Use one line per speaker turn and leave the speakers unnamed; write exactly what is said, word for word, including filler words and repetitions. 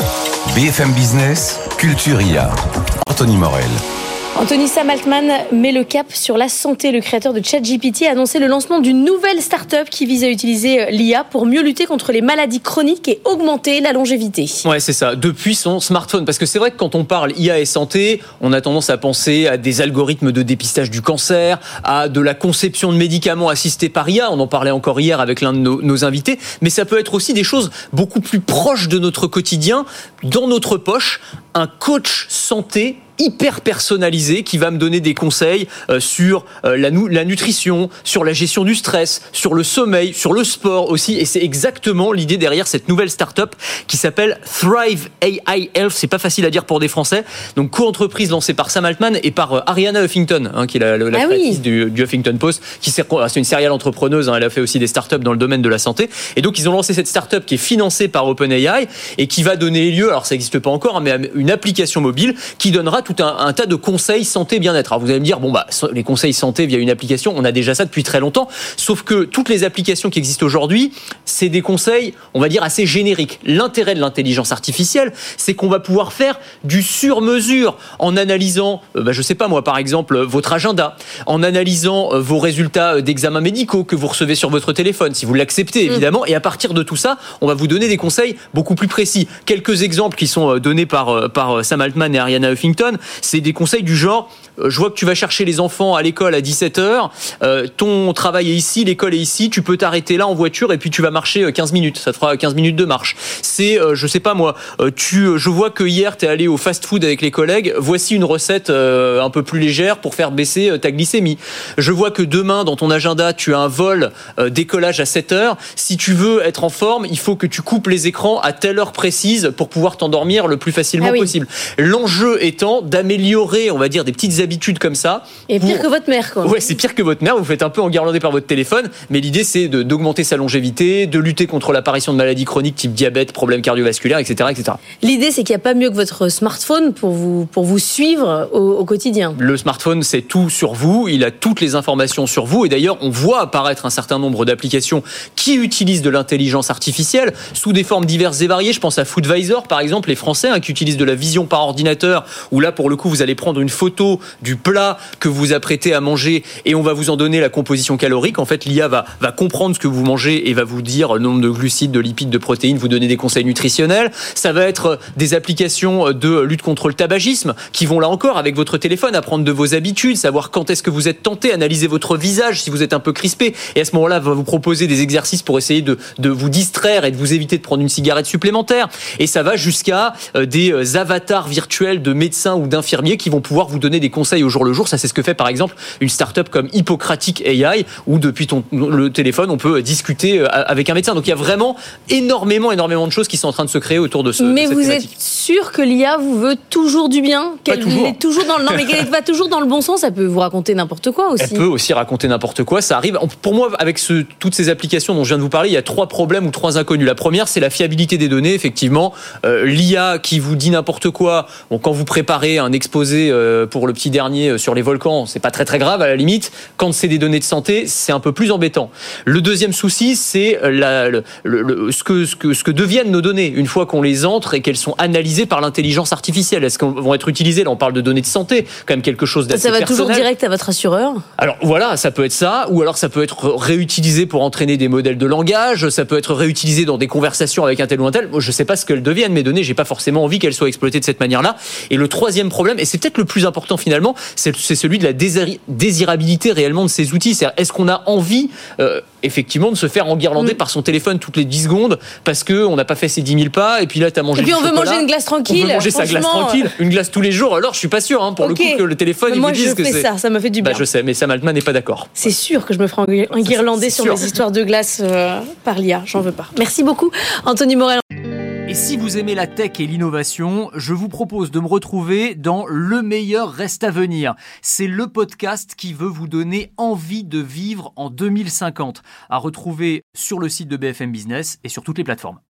B F M Business, Culture I A. Anthony Morel.
Anthony Sam Altman met le cap sur la santé. Le créateur de ChatGPT a annoncé le lancement d'une nouvelle start-up qui vise à utiliser l'I A pour mieux lutter contre les maladies chroniques et augmenter la longévité.
Ouais, c'est ça, depuis son smartphone. Parce que c'est vrai que quand on parle I A et santé, on a tendance à penser à des algorithmes de dépistage du cancer, à de la conception de médicaments assistés par I A. On en parlait encore hier avec l'un de nos, nos invités. Mais ça peut être aussi des choses beaucoup plus proches de notre quotidien, dans notre poche. Un coach santé hyper personnalisé qui va me donner des conseils euh, sur euh, la, nu- la nutrition, sur la gestion du stress, sur le sommeil, sur le sport aussi. Et c'est exactement l'idée derrière cette nouvelle start-up qui s'appelle Thrive A I Health. C'est pas facile à dire pour des Français. Donc, co-entreprise lancée par Sam Altman et par euh, Arianna Huffington, hein, qui est la, la, la
ah
créatrice
oui.
du, du Huffington Post. Qui c'est, c'est une serial entrepreneuse. Hein, elle a fait aussi des start-up dans le domaine de la santé. Et donc, ils ont lancé cette start-up qui est financée par OpenAI et qui va donner lieu, alors ça n'existe pas encore, mais à une application mobile qui donnera tout un, un tas de conseils santé bien-être. Alors vous allez me dire, bon bah les conseils santé via une application, on a déjà ça depuis très longtemps. Sauf que toutes les applications qui existent aujourd'hui, c'est des conseils, on va dire assez génériques. L'intérêt de l'intelligence artificielle, c'est qu'on va pouvoir faire du sur-mesure en analysant, euh, bah, je sais pas moi, par exemple votre agenda, en analysant euh, vos résultats d'examens médicaux que vous recevez sur votre téléphone, si vous l'acceptez évidemment. Mmh. Et à partir de tout ça, on va vous donner des conseils beaucoup plus précis. Quelques exemples qui sont donnés par par Sam Altman et Arianna Huffington, c'est des conseils du genre, euh, je vois que tu vas chercher les enfants à l'école à dix-sept heures, euh, ton travail est ici, l'école est ici, tu peux t'arrêter là en voiture et puis tu vas marcher quinze minutes, ça te fera quinze minutes de marche. C'est, euh, je sais pas moi, euh, tu, je vois que hier t'es allé au fast-food avec les collègues, voici une recette euh, un peu plus légère pour faire baisser euh, ta glycémie. Je vois que demain dans ton agenda tu as un vol euh, décollage à sept heures, si tu veux être en forme, il faut que tu coupes les écrans à telle heure précise pour pouvoir t'endormir le plus facilement
ah oui.
possible. L'enjeu étant d'améliorer, on va dire, des petites habitudes comme ça.
Et
pour...
pire que votre mère, quoi.
Ouais, c'est pire que votre mère. Vous faites un peu enguirlander par votre téléphone, mais l'idée c'est de, d'augmenter sa longévité, de lutter contre l'apparition de maladies chroniques type diabète, problèmes cardiovasculaires, et cetera, et cetera.
L'idée, c'est qu'il n'y a pas mieux que votre smartphone pour vous pour vous suivre au, au quotidien.
Le smartphone, c'est tout sur vous. Il a toutes les informations sur vous. Et d'ailleurs, on voit apparaître un certain nombre d'applications qui utilisent de l'intelligence artificielle sous des formes diverses et variées. Je pense à Foodvisor, par exemple, les Français hein, qui utilisent de la vision par ordinateur, où là, pour le coup, vous allez prendre une photo du plat que vous vous apprêtez à manger et on va vous en donner la composition calorique. En fait, l'I A va, va comprendre ce que vous mangez et va vous dire le nombre de glucides, de lipides, de protéines, vous donner des conseils nutritionnels. Ça va être des applications de lutte contre le tabagisme qui vont là encore, avec votre téléphone, apprendre de vos habitudes, savoir quand est-ce que vous êtes tenté, analyser votre visage si vous êtes un peu crispé. Et à ce moment-là, va vous proposer des exercices pour essayer de, de vous distraire et de vous éviter de prendre une cigarette supplémentaire. Et ça va jusqu'à des avatars virtuels de médecins ou d'infirmiers qui vont pouvoir vous donner des conseils au jour le jour. Ça, c'est ce que fait par exemple une start-up comme Hippocratic A I, où depuis ton, le téléphone, on peut discuter avec un médecin. Donc il y a vraiment énormément, énormément de choses qui sont en train de se créer autour de ce.
Mais
de cette
vous
thématique.
êtes sûr que l'I A vous veut toujours du bien, qu'elle
Pas toujours.
est toujours dans le non, mais qu'elle va toujours dans le bon sens. Ça peut vous raconter n'importe quoi aussi.
Elle peut aussi raconter n'importe quoi. Ça arrive. Pour moi, avec ce, toutes ces applications dont je viens de vous parler, il y a trois problèmes ou trois inconnus. La première, c'est la fiabilité des données. Effectivement, euh, l'I A qui vous dit n'importe quoi. Bon, quand vous préparez un exposé euh, pour le petit dernier sur les volcans, c'est pas très très grave à la limite. Quand c'est des données de santé, c'est un peu plus embêtant. Le deuxième souci, c'est la, le, le, le, ce, que, ce, que, ce que deviennent nos données une fois qu'on les entre et qu'elles sont analysées par l'intelligence artificielle. Est-ce qu'elles vont être utilisées? Là, on parle de données de santé, quand même quelque chose d'assez
Ça va
personnel.
toujours direct à votre assureur?
Alors voilà, ça peut être ça, ou alors ça peut être réutilisé pour entraîner des modèles de langage, ça peut être réutilisé dans des conversations avec un tel ou un tel. Moi, je sais pas ce qu'elles deviennent, mes données, j'ai pas forcément envie qu'elles soient exploitées de cette manière-là. Et le troisième problème, et c'est peut-être le plus important finalement, c'est, c'est celui de la désir- désirabilité réellement de ces outils. C'est-à-dire, est-ce qu'on a envie euh, effectivement de se faire enguirlander mmh. par son téléphone toutes les dix secondes parce qu'on n'a pas fait ses dix mille pas et puis là t'as mangé
et puis
du
on
chocolat,
veut manger une glace tranquille,
on veut manger sa glace tranquille, une glace tous les jours. Alors je suis pas sûr hein, pour okay. le coup que le téléphone
mais
il
moi
vous dise
je
que
fais
c'est
ça, ça me fait du bien.
Bah, je sais, mais Sam Altman n'est pas d'accord.
C'est sûr que je me ferai enguirlander sur sûr. Mes histoires de glace euh, par l'I A, j'en veux pas. Merci beaucoup Anthony Morel.
Et si vous aimez la tech et l'innovation, je vous propose de me retrouver dans Le meilleur reste à venir. C'est le podcast qui veut vous donner envie de vivre en deux mille cinquante. À retrouver sur le site de B F M Business et sur toutes les plateformes.